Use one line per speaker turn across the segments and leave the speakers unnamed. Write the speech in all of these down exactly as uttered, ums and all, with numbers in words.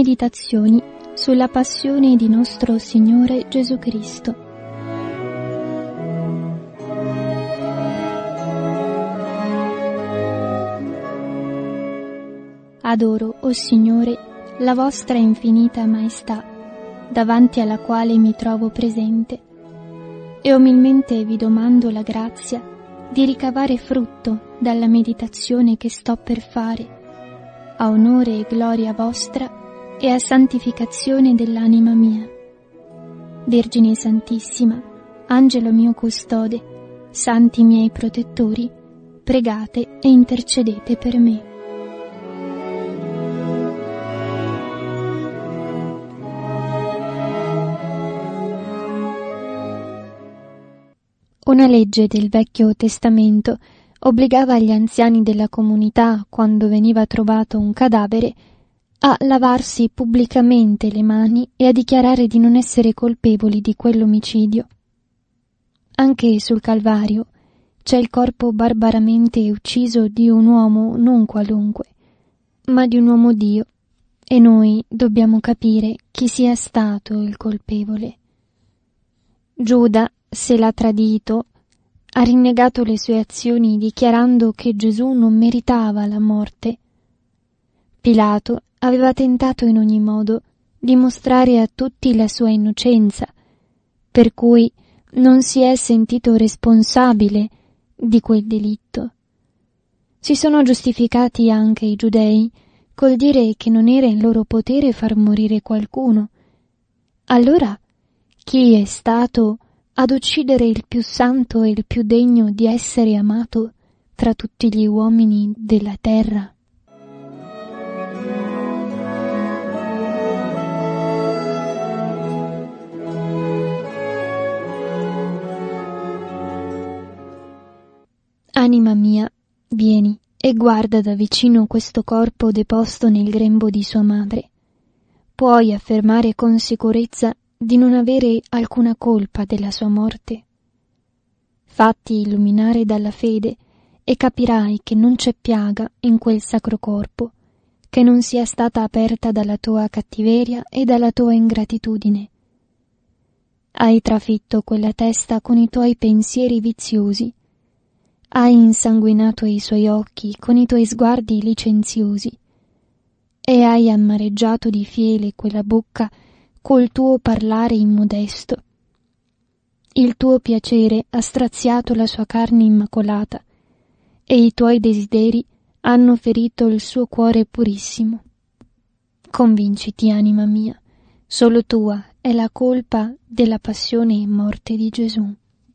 Meditazioni sulla passione di nostro Signore Gesù Cristo. Adoro, o Signore, la vostra infinita maestà, davanti alla quale mi trovo presente, e umilmente vi domando la grazia di ricavare frutto dalla meditazione che sto per fare, a onore e gloria vostra e a santificazione dell'anima mia. Vergine Santissima, Angelo mio custode, santi miei protettori, pregate e intercedete per me. Una legge del Vecchio Testamento obbligava gli anziani della comunità, quando veniva trovato un cadavere, a lavarsi pubblicamente le mani e a dichiarare di non essere colpevoli di quell'omicidio. Anche sul Calvario c'è il corpo barbaramente ucciso di un uomo non qualunque, ma di un uomo Dio, e noi dobbiamo capire chi sia stato il colpevole. Giuda, se l'ha tradito, ha rinnegato le sue azioni dichiarando che Gesù non meritava la morte. Pilato aveva tentato in ogni modo di mostrare a tutti la sua innocenza, per cui non si è sentito responsabile di quel delitto. Si sono giustificati anche i giudei col dire che non era in loro potere far morire qualcuno. Allora, chi è stato ad uccidere il più santo e il più degno di essere amato tra tutti gli uomini della terra? Anima mia, vieni e guarda da vicino questo corpo deposto nel grembo di sua madre. Puoi affermare con sicurezza di non avere alcuna colpa della sua morte. Fatti illuminare dalla fede e capirai che non c'è piaga in quel sacro corpo, che non sia stata aperta dalla tua cattiveria e dalla tua ingratitudine. Hai trafitto quella testa con i tuoi pensieri viziosi, hai insanguinato i suoi occhi con i tuoi sguardi licenziosi, e hai amareggiato di fiele quella bocca col tuo parlare immodesto. Il tuo piacere ha straziato la sua carne immacolata, e i tuoi desideri hanno ferito il suo cuore purissimo. Convinciti, anima mia, solo tua è la colpa della passione e morte di Gesù.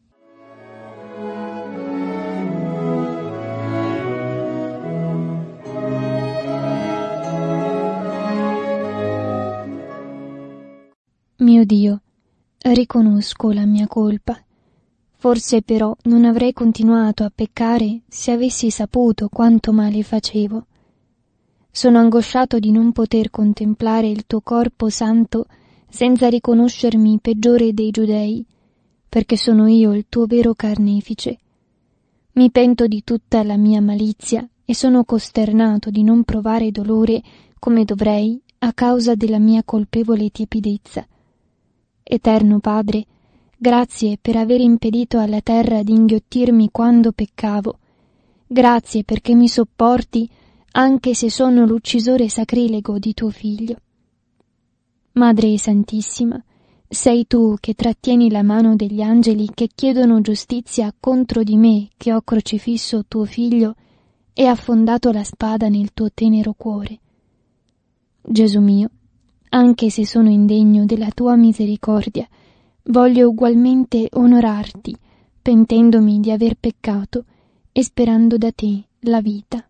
Mio Dio, riconosco la mia colpa. Forse però non avrei continuato a peccare se avessi saputo quanto male facevo. Sono angosciato di non poter contemplare il tuo corpo santo senza riconoscermi peggiore dei giudei, perché sono io il tuo vero carnefice. Mi pento di tutta la mia malizia e sono costernato di non provare dolore come dovrei a causa della mia colpevole tiepidezza. Eterno Padre, grazie per aver impedito alla terra di inghiottirmi quando peccavo. Grazie perché mi sopporti anche se sono l'uccisore sacrilego di tuo Figlio. Madre Santissima, sei tu che trattieni la mano degli angeli che chiedono giustizia contro di me che ho crocifisso tuo Figlio e affondato la spada nel tuo tenero cuore. Gesù mio, anche se sono indegno della tua misericordia, voglio ugualmente onorarti, pentendomi di aver peccato e sperando da te la vita.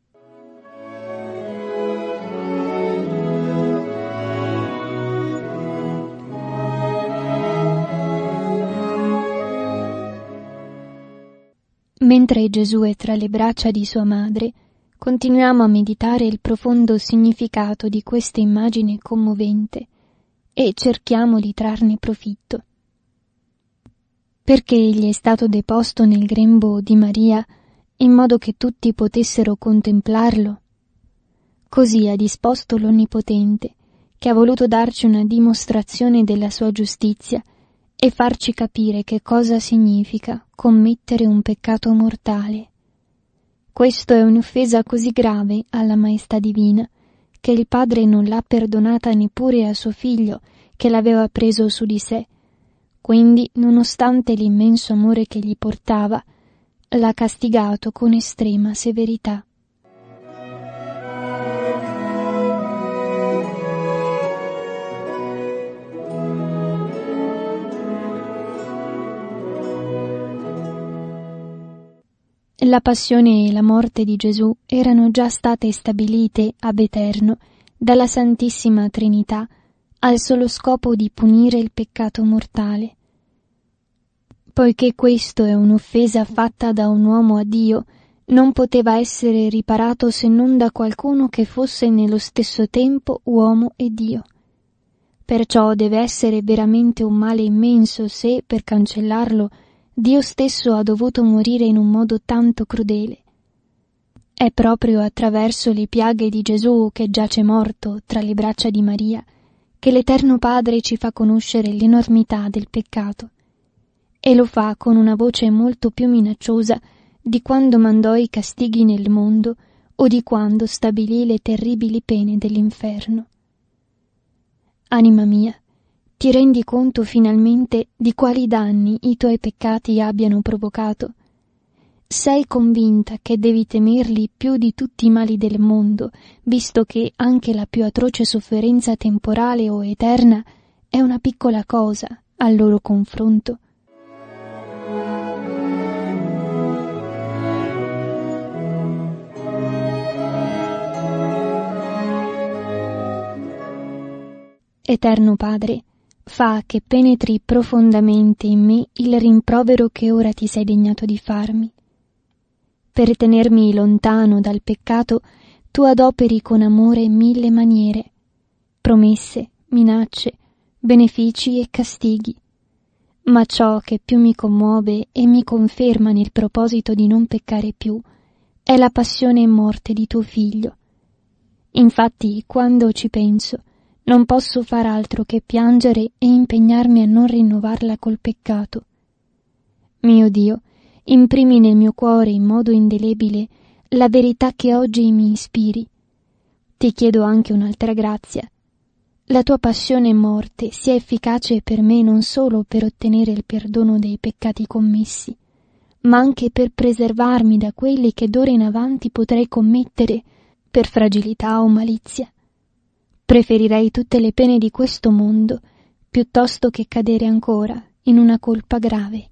Mentre Gesù è tra le braccia di sua madre, continuiamo a meditare il profondo significato di questa immagine commovente e cerchiamo di trarne profitto. Perché egli è stato deposto nel grembo di Maria in modo che tutti potessero contemplarlo? Così ha disposto l'Onnipotente, che ha voluto darci una dimostrazione della sua giustizia e farci capire che cosa significa commettere un peccato mortale. Questo è un'offesa così grave alla maestà divina che il Padre non l'ha perdonata neppure a suo figlio che l'aveva preso su di sé. Quindi, nonostante l'immenso amore che gli portava, l'ha castigato con estrema severità. La passione e la morte di Gesù erano già state stabilite ab eterno dalla Santissima Trinità al solo scopo di punire il peccato mortale. Poiché questo è un'offesa fatta da un uomo a Dio, non poteva essere riparato se non da qualcuno che fosse nello stesso tempo uomo e Dio. Perciò deve essere veramente un male immenso se, per cancellarlo, Dio stesso ha dovuto morire in un modo tanto crudele. È proprio attraverso le piaghe di Gesù che giace morto tra le braccia di Maria che l'Eterno Padre ci fa conoscere l'enormità del peccato, e lo fa con una voce molto più minacciosa di quando mandò i castighi nel mondo o di quando stabilì le terribili pene dell'inferno. Anima mia, ti rendi conto finalmente di quali danni i tuoi peccati abbiano provocato? Sei convinta che devi temerli più di tutti i mali del mondo, visto che anche la più atroce sofferenza temporale o eterna è una piccola cosa al loro confronto? Eterno Padre, fa che penetri profondamente in me il rimprovero che ora ti sei degnato di farmi. Per tenermi lontano dal peccato, tu adoperi con amore mille maniere, promesse, minacce, benefici e castighi. Ma ciò che più mi commuove e mi conferma nel proposito di non peccare più è la passione e morte di tuo Figlio. Infatti, quando ci penso, non posso far altro che piangere e impegnarmi a non rinnovarla col peccato. Mio Dio, imprimi nel mio cuore in modo indelebile la verità che oggi mi ispiri. Ti chiedo anche un'altra grazia. La tua passione e morte sia efficace per me non solo per ottenere il perdono dei peccati commessi, ma anche per preservarmi da quelli che d'ora in avanti potrei commettere per fragilità o malizia. Preferirei tutte le pene di questo mondo piuttosto che cadere ancora in una colpa grave.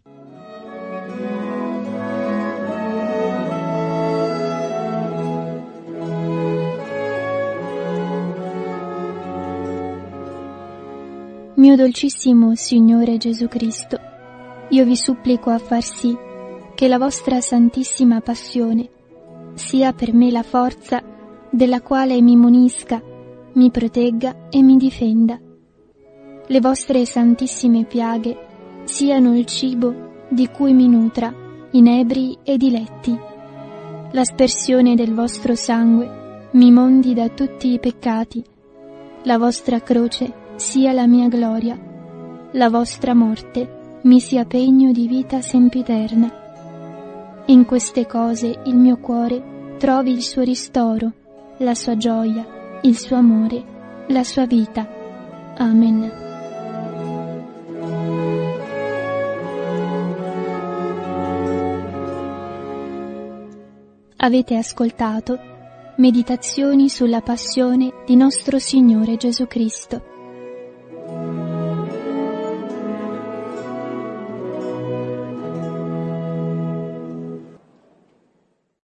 Mio dolcissimo Signore Gesù Cristo, io vi supplico a far sì che la vostra santissima passione sia per me la forza della quale mi munisca, mi protegga e mi difenda. Le vostre santissime piaghe siano il cibo di cui mi nutra, inebri e diletti. L'aspersione del vostro sangue mi mondi da tutti i peccati. La vostra croce sia la mia gloria. La vostra morte mi sia pegno di vita sempiterna. In queste cose il mio cuore trovi il suo ristoro, la sua gioia, il suo amore, la sua vita. Amen. Avete ascoltato Meditazioni sulla passione di nostro Signore Gesù Cristo,